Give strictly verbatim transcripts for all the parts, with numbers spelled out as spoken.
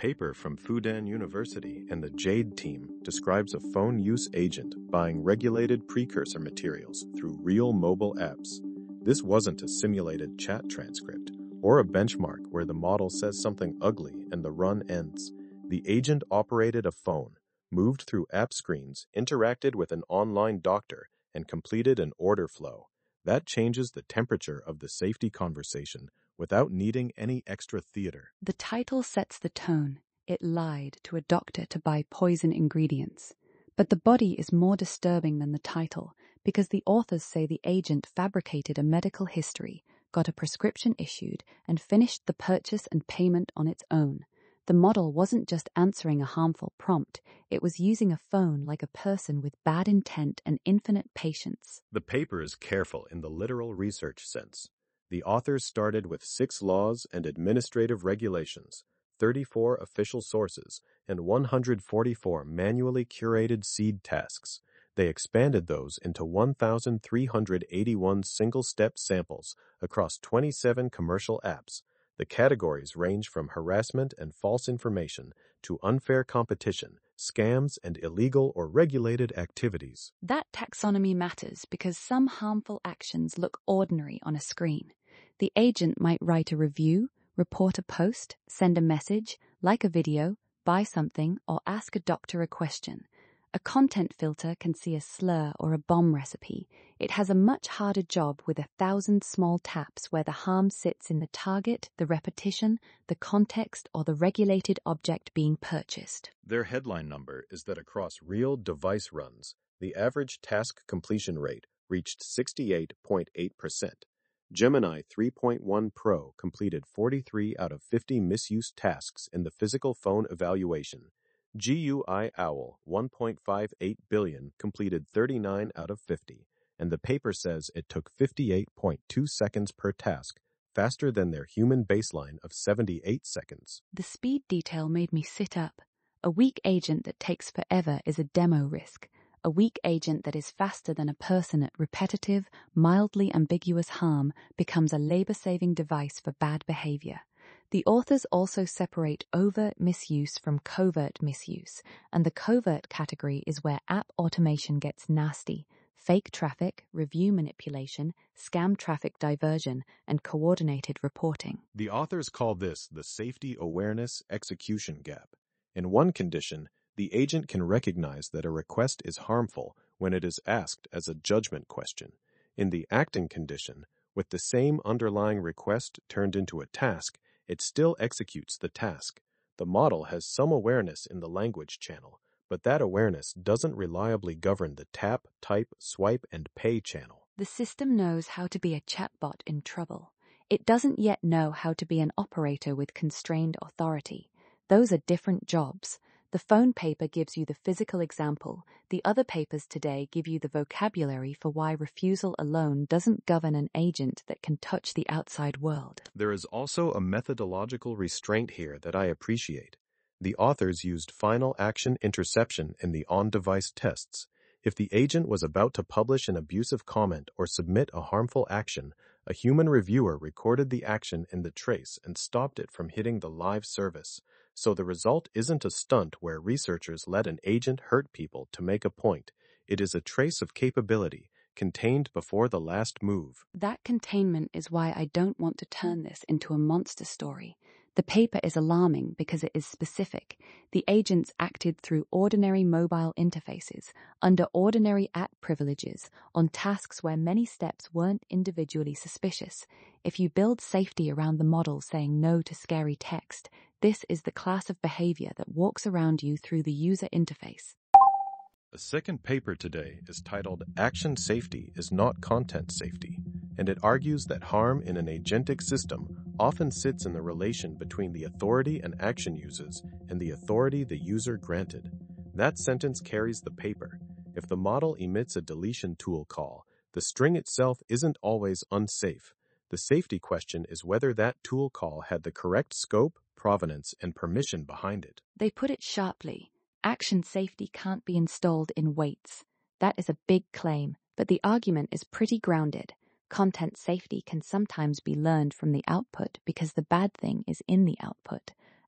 paper from Fudan University and the JADE team describes a phone use agent buying regulated precursor materials through real mobile apps. This wasn't a simulated chat transcript or a benchmark where the model says something ugly and the run ends. The agent operated a phone, moved through app screens, interacted with an online doctor, and completed an order flow. That changes the temperature of the safety conversation without needing any extra theater. The title sets the tone. It lied to a doctor to buy poison ingredients. But the body is more disturbing than the title, because the authors say the agent fabricated a medical history, got a prescription issued, and finished the purchase and payment on its own. The model wasn't just answering a harmful prompt, it was using a phone like a person with bad intent and infinite patience. The paper is careful in the literal research sense. The authors started with six laws and administrative regulations, thirty-four official sources, and one hundred forty-four manually curated seed tasks. They expanded those into one thousand three hundred eighty-one single-step samples across twenty-seven commercial apps. The categories range from harassment and false information to unfair competition, scams, and illegal or regulated activities. That taxonomy matters because some harmful actions look ordinary on a screen. The agent might write a review, report a post, send a message, like a video, buy something, or ask a doctor a question. A content filter can see a slur or a bomb recipe. It has a much harder job with a thousand small taps where the harm sits in the target, the repetition, the context, or the regulated object being purchased. Their headline number is that across real device runs, the average task completion rate reached sixty-eight point eight percent. Gemini three point one Pro completed forty-three out of fifty misuse tasks in the physical phone evaluation. G U I Owl one point five eight billion completed thirty-nine out of fifty, and the paper says it took fifty-eight point two seconds per task, faster than their human baseline of seventy-eight seconds. The speed detail made me sit up. A weak agent that takes forever is a demo risk. A weak agent that is faster than a person at repetitive, mildly ambiguous harm becomes a labor-saving device for bad behavior. The authors also separate overt misuse from covert misuse, and the covert category is where app automation gets nasty. Fake traffic, review manipulation, scam traffic diversion, and coordinated reporting. The authors call this the safety awareness execution gap. In one condition, the agent can recognize that a request is harmful when it is asked as a judgment question. In the acting condition, with the same underlying request turned into a task, it still executes the task. The model has some awareness in the language channel, but that awareness doesn't reliably govern the tap, type, swipe, and pay channel. The system knows how to be a chatbot in trouble. It doesn't yet know how to be an operator with constrained authority. Those are different jobs. The phone paper gives you the physical example. The other papers today give you the vocabulary for why refusal alone doesn't govern an agent that can touch the outside world. There is also a methodological restraint here that I appreciate. The authors used final action interception in the on-device tests. If the agent was about to publish an abusive comment or submit a harmful action, a human reviewer recorded the action in the trace and stopped it from hitting the live service. So the result isn't a stunt where researchers let an agent hurt people to make a point. It is a trace of capability contained before the last move. That containment is why I don't want to turn this into a monster story. The paper is alarming because it is specific. The agents acted through ordinary mobile interfaces, under ordinary app privileges, on tasks where many steps weren't individually suspicious. If you build safety around the model saying no to scary text, this is the class of behavior that walks around you through the user interface. The second paper today is titled Action Safety is Not Content Safety, and it argues that harm in an agentic system often sits in the relation between the authority an action uses and the authority the user granted. That sentence carries the paper. If the model emits a deletion tool call, the string itself isn't always unsafe. The safety question is whether that tool call had the correct scope, provenance, and permission behind it. They put it sharply. Action safety can't be installed in weights. That is a big claim, but the argument is pretty grounded. Content safety can sometimes be learned from the output because the bad thing is in the output.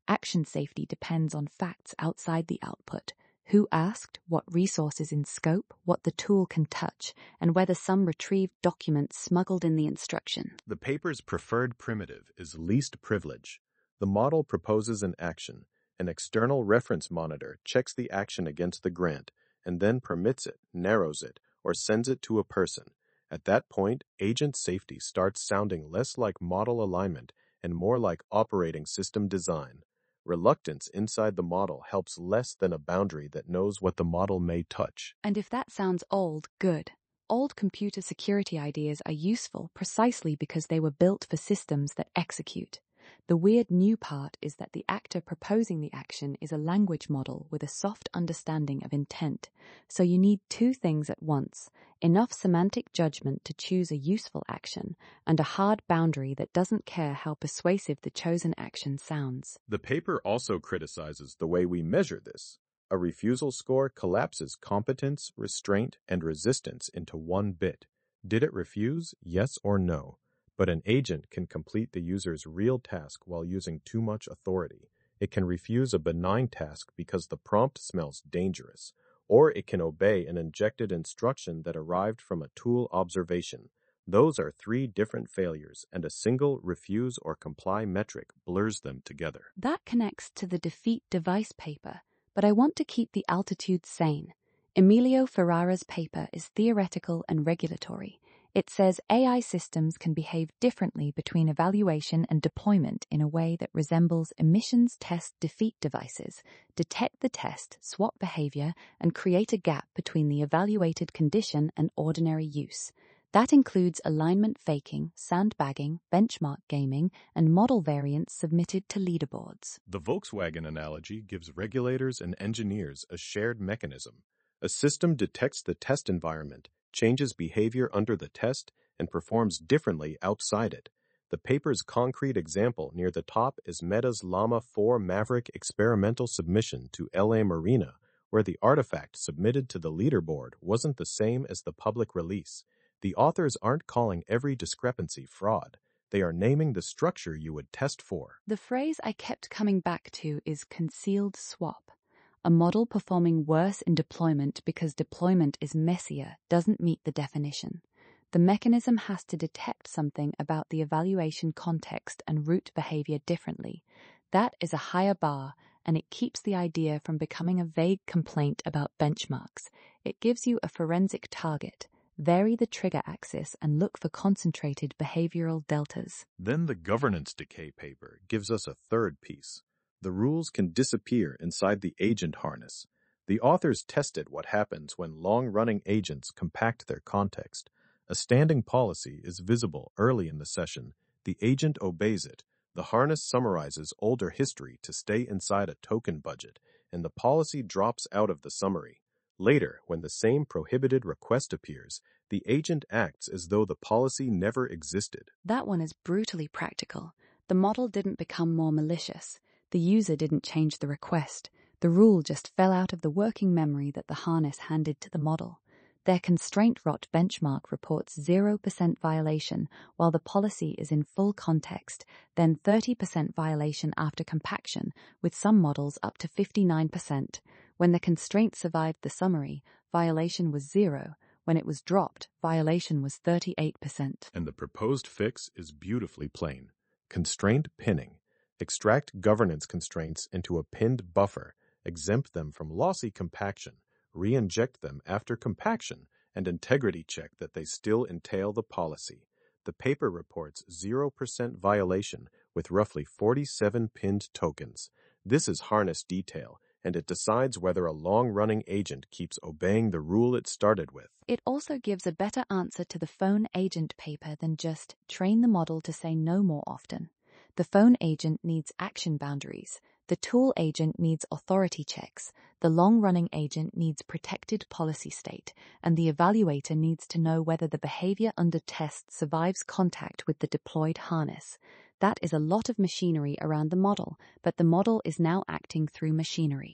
Action safety depends on facts outside the output. Who asked, what resources in scope, what the tool can touch, and whether some retrieved documents smuggled in the instruction. The paper's preferred primitive is least privilege. The model proposes an action. An external reference monitor checks the action against the grant and then permits it, narrows it, or sends it to a person. At that point, agent safety starts sounding less like model alignment and more like operating system design. Reluctance inside the model helps less than a boundary that knows what the model may touch. And if that sounds old, good. Old computer security ideas are useful precisely because they were built for systems that execute. The weird new part is that the actor proposing the action is a language model with a soft understanding of intent. So you need two things at once: enough semantic judgment to choose a useful action, and a hard boundary that doesn't care how persuasive the chosen action sounds. The paper also criticizes the way we measure this. A refusal score collapses competence, restraint, and resistance into one bit. Did it refuse, yes or no? But an agent can complete the user's real task while using too much authority. It can refuse a benign task because the prompt smells dangerous, or it can obey an injected instruction that arrived from a tool observation. Those are three different failures, and a single refuse or comply metric blurs them together. That connects to the defeat device paper, but I want to keep the altitude sane. Emilio Ferrara's paper is theoretical and regulatory. It says A I systems can behave differently between evaluation and deployment in a way that resembles emissions test defeat devices, detect the test, swap behavior, and create a gap between the evaluated condition and ordinary use. That includes alignment faking, sandbagging, benchmark gaming, and model variants submitted to leaderboards. The Volkswagen analogy gives regulators and engineers a shared mechanism. A system detects the test environment, changes behavior under the test, and performs differently outside it. The paper's concrete example near the top is Meta's Llama four Maverick experimental submission to L A Marina, where the artifact submitted to the leaderboard wasn't the same as the public release. The authors aren't calling every discrepancy fraud. They are naming the structure you would test for. The phrase I kept coming back to is concealed swap. A model performing worse in deployment because deployment is messier doesn't meet the definition. The mechanism has to detect something about the evaluation context and route behavior differently. That is a higher bar, and it keeps the idea from becoming a vague complaint about benchmarks. It gives you a forensic target. Vary the trigger axis and look for concentrated behavioral deltas. Then the governance decay paper gives us a third piece. The rules can disappear inside the agent harness. The authors tested what happens when long-running agents compact their context. A standing policy is visible early in the session. The agent obeys it. The harness summarizes older history to stay inside a token budget, and the policy drops out of the summary. Later, when the same prohibited request appears, the agent acts as though the policy never existed. That one is brutally practical. The model didn't become more malicious. The user didn't change the request. The rule just fell out of the working memory that the harness handed to the model. Their constraint rot benchmark reports zero percent violation while the policy is in full context, then thirty percent violation after compaction, with some models up to fifty-nine percent. When the constraint survived the summary, violation was zero. When it was dropped, violation was thirty-eight percent. And the proposed fix is beautifully plain. Constraint pinning. Extract governance constraints into a pinned buffer, exempt them from lossy compaction, re-inject them after compaction, and integrity check that they still entail the policy. The paper reports zero percent violation with roughly forty-seven pinned tokens. This is harness detail, and it decides whether a long-running agent keeps obeying the rule it started with. It also gives a better answer to the phone agent paper than just train the model to say no more often. The phone agent needs action boundaries. The tool agent needs authority checks. The long-running agent needs protected policy state. And the evaluator needs to know whether the behavior under test survives contact with the deployed harness. That is a lot of machinery around the model, but the model is now acting through machinery.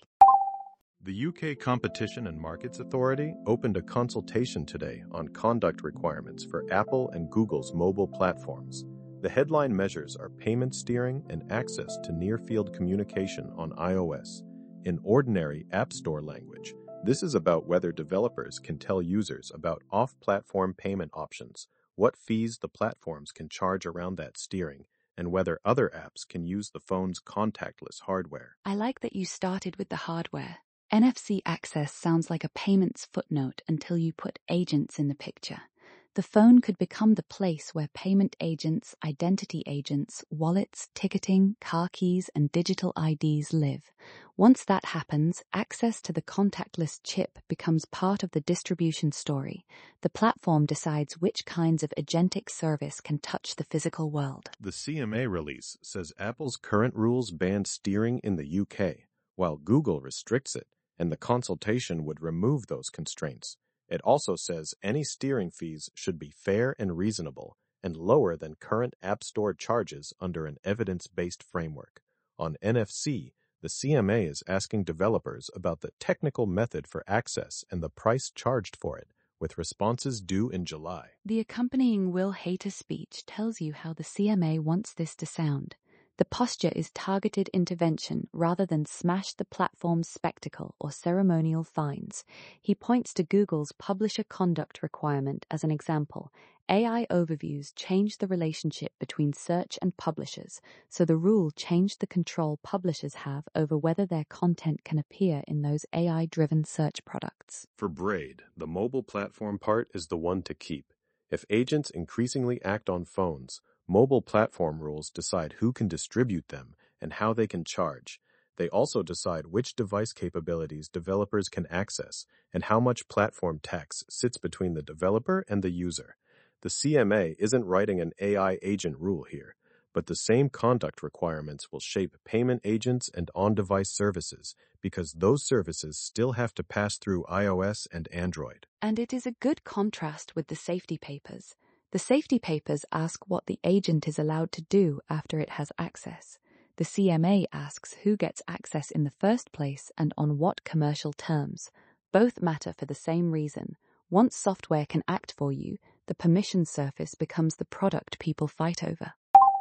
The U K Competition and Markets Authority opened a consultation today on conduct requirements for Apple and Google's mobile platforms. The headline measures are payment steering and access to near-field communication on iOS. In ordinary App Store language, this is about whether developers can tell users about off-platform payment options, what fees the platforms can charge around that steering, and whether other apps can use the phone's contactless hardware. I like that you started with the hardware. N F C access sounds like a payments footnote until you put agents in the picture. The phone could become the place where payment agents, identity agents, wallets, ticketing, car keys, and digital I Ds live. Once that happens, access to the contactless chip becomes part of the distribution story. The platform decides which kinds of agentic service can touch the physical world. The C M A release says Apple's current rules ban steering in the U K, while Google restricts it, and the consultation would remove those constraints. It also says any steering fees should be fair and reasonable and lower than current App Store charges under an evidence-based framework. On N F C, the C M A is asking developers about the technical method for access and the price charged for it, with responses due in July. The accompanying Will Hater speech tells you how the C M A wants this to sound. The posture is targeted intervention rather than smash the platform's spectacle or ceremonial fines. He points to Google's publisher conduct requirement as an example. A I overviews changed the relationship between search and publishers, so the rule changed the control publishers have over whether their content can appear in those A I-driven search products. For Braid, the mobile platform part is the one to keep. If agents increasingly act on phones, mobile platform rules decide who can distribute them and how they can charge. They also decide which device capabilities developers can access and how much platform tax sits between the developer and the user. The C M A isn't writing an A I agent rule here, but the same conduct requirements will shape payment agents and on-device services because those services still have to pass through iOS and Android. And it is a good contrast with the safety papers. The safety papers ask what the agent is allowed to do after it has access. The C M A asks who gets access in the first place and on what commercial terms. Both matter for the same reason. Once software can act for you, the permission surface becomes the product people fight over.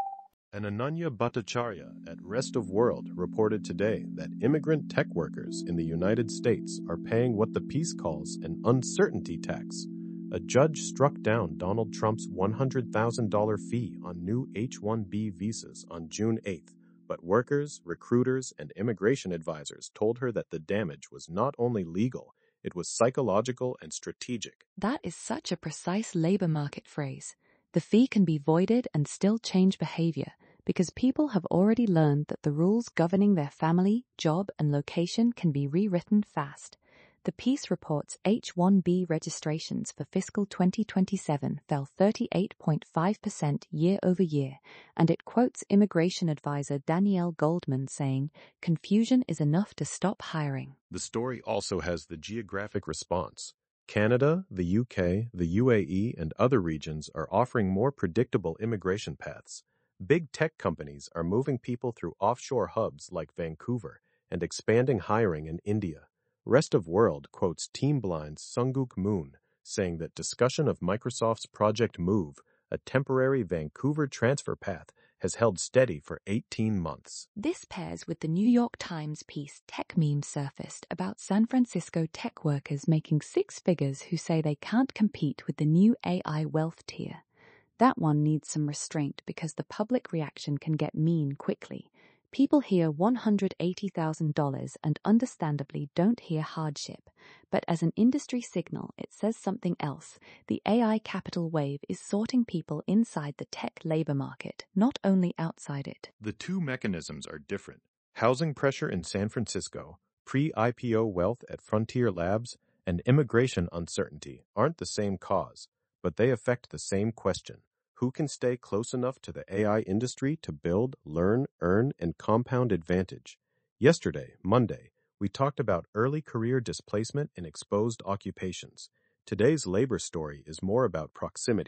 And Ananya Bhattacharya at Rest of World reported today that immigrant tech workers in the United States are paying what the piece calls an uncertainty tax. A judge struck down Donald Trump's one hundred thousand dollars fee on new H one B visas on June eighth, but workers, recruiters, and immigration advisors told her that the damage was not only legal, it was psychological and strategic. That is such a precise labor market phrase. The fee can be voided and still change behavior because people have already learned that the rules governing their family, job, and location can be rewritten fast. The piece reports H one B registrations for fiscal twenty twenty-seven fell thirty-eight point five percent year over year, and it quotes immigration advisor Danielle Goldman saying, "Confusion is enough to stop hiring." The story also has the geographic response. Canada, the U K, the U A E, and other regions are offering more predictable immigration paths. Big tech companies are moving people through offshore hubs like Vancouver and expanding hiring in India. Rest of World quotes TeamBlind's Sunguk Moon, saying that discussion of Microsoft's Project Move, a temporary Vancouver transfer path, has held steady for eighteen months. This pairs with the New York Times piece Tech Meme surfaced about San Francisco tech workers making six figures who say they can't compete with the new A I wealth tier. That one needs some restraint because the public reaction can get mean quickly. People hear one hundred eighty thousand dollars and understandably don't hear hardship. But as an industry signal, it says something else. The A I capital wave is sorting people inside the tech labor market, not only outside it. The two mechanisms are different. Housing pressure in San Francisco, pre-I P O wealth at Frontier Labs, and immigration uncertainty aren't the same cause, but they affect the same question. Who can stay close enough to the A I industry to build, learn, earn, and compound advantage? Yesterday, Monday, we talked about early career displacement in exposed occupations. Today's labor story is more about proximity.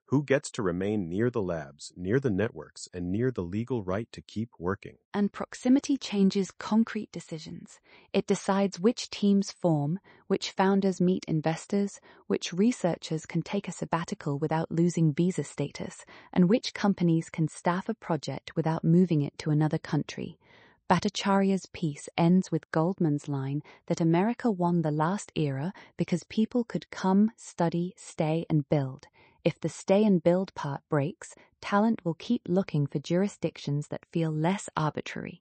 Who gets to remain near the labs, near the networks, and near the legal right to keep working? And proximity changes concrete decisions. It decides which teams form, which founders meet investors, which researchers can take a sabbatical without losing visa status, and which companies can staff a project without moving it to another country. Bhattacharya's piece ends with Goldman's line that America won the last era because people could come, study, stay, and build. If the stay and build part breaks, talent will keep looking for jurisdictions that feel less arbitrary.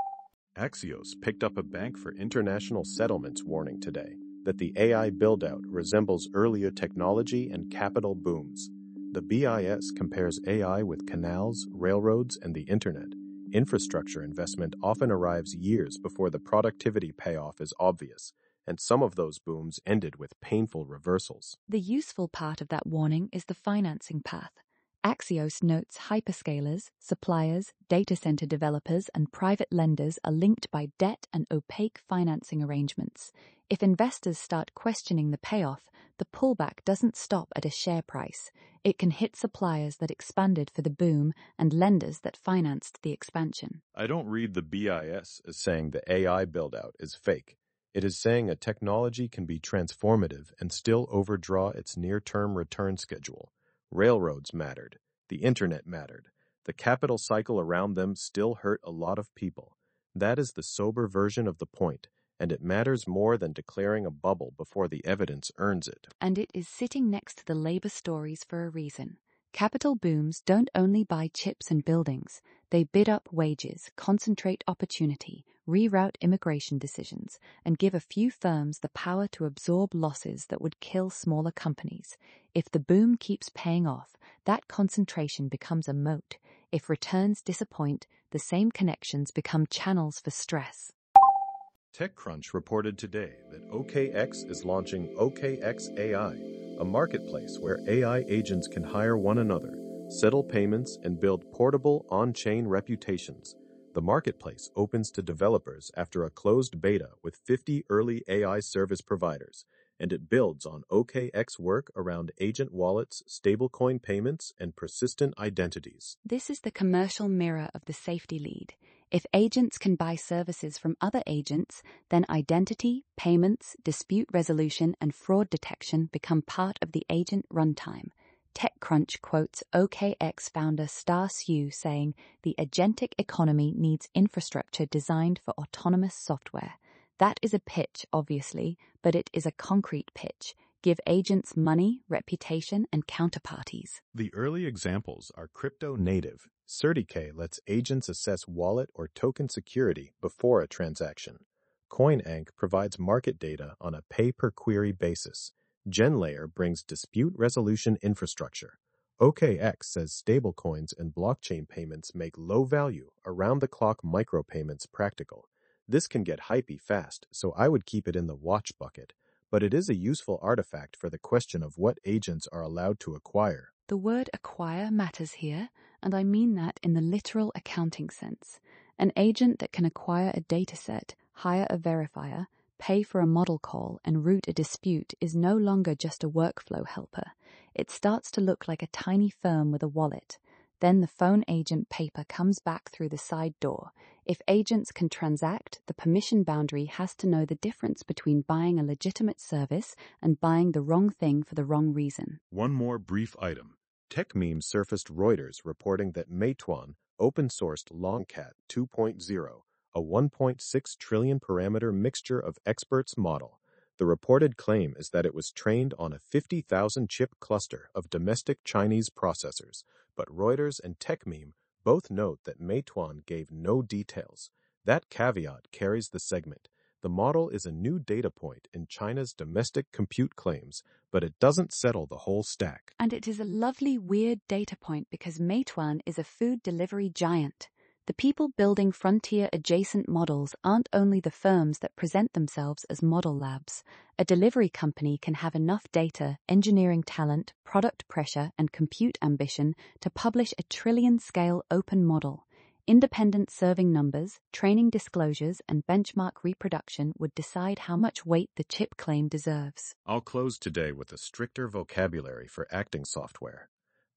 Axios picked up a bank for international settlements warning today that the A I build-out resembles earlier technology and capital booms. The B I S compares A I with canals, railroads, and the internet. Infrastructure investment often arrives years before the productivity payoff is obvious, and some of those booms ended with painful reversals. The useful part of that warning is the financing path. Axios notes hyperscalers, suppliers, data center developers, and private lenders are linked by debt and opaque financing arrangements. If investors start questioning the payoff, the pullback doesn't stop at a share price. It can hit suppliers that expanded for the boom and lenders that financed the expansion. I don't read the B I S as saying the A I build-out is fake. It is saying a technology can be transformative and still overdraw its near-term return schedule. Railroads mattered. The internet mattered. The capital cycle around them still hurt a lot of people. That is the sober version of the point, and it matters more than declaring a bubble before the evidence earns it. And it is sitting next to the labor stories for a reason. Capital booms don't only buy chips and buildings. They bid up wages, concentrate opportunity, reroute immigration decisions, and give a few firms the power to absorb losses that would kill smaller companies. If the boom keeps paying off, that concentration becomes a moat. If returns disappoint, the same connections become channels for stress. TechCrunch reported today that O K X is launching O K X A I, a marketplace where A I agents can hire one another, settle payments, and build portable on-chain reputations. The marketplace opens to developers after a closed beta with fifty early A I service providers, and it builds on O K X work around agent wallets, stablecoin payments, and persistent identities. This is the commercial mirror of the safety lead. If agents can buy services from other agents, then identity, payments, dispute resolution, and fraud detection become part of the agent runtime. TechCrunch quotes O K X founder Star Su saying, "The agentic economy needs infrastructure designed for autonomous software." That is a pitch, obviously, but it is a concrete pitch. Give agents money, reputation, and counterparties. The early examples are crypto native. CertiK lets agents assess wallet or token security before a transaction. CoinAnk provides market data on a pay-per-query basis. GenLayer brings dispute resolution infrastructure. O K X says stablecoins and blockchain payments make low-value, around-the-clock micropayments practical. This can get hypey fast, so I would keep it in the watch bucket. But it is a useful artifact for the question of what agents are allowed to acquire. The word acquire matters here, and I mean that in the literal accounting sense. An agent that can acquire a dataset, hire a verifier, pay for a model call, and route a dispute is no longer just a workflow helper. It starts to look like a tiny firm with a wallet. Then the phone agent paper comes back through the side door. If agents can transact, the permission boundary has to know the difference between buying a legitimate service and buying the wrong thing for the wrong reason. One more brief item. TechMeme surfaced Reuters reporting that Meituan open-sourced Longcat two point oh, a one point six trillion parameter mixture of experts model. The reported claim is that it was trained on a fifty thousand chip cluster of domestic Chinese processors, but Reuters and TechMeme both note that Meituan gave no details. That caveat carries the segment. The model is a new data point in China's domestic compute claims, but it doesn't settle the whole stack. And it is a lovely, weird data point because Meituan is a food delivery giant. The people building frontier-adjacent models aren't only the firms that present themselves as model labs. A delivery company can have enough data, engineering talent, product pressure, and compute ambition to publish a trillion-scale open model. Independent serving numbers, training disclosures, and benchmark reproduction would decide how much weight the chip claim deserves. I'll close today with a stricter vocabulary for acting software.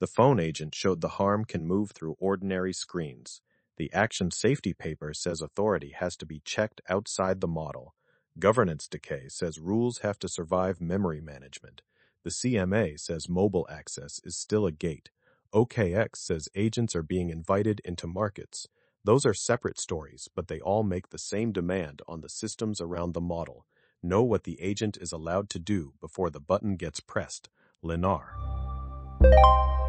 The phone agent showed the harm can move through ordinary screens. The action safety paper says authority has to be checked outside the model. Governance decay says rules have to survive memory management. The C M A says mobile access is still a gate. O K X says agents are being invited into markets. Those are separate stories, but they all make the same demand on the systems around the model. Know what the agent is allowed to do before the button gets pressed. Lennar.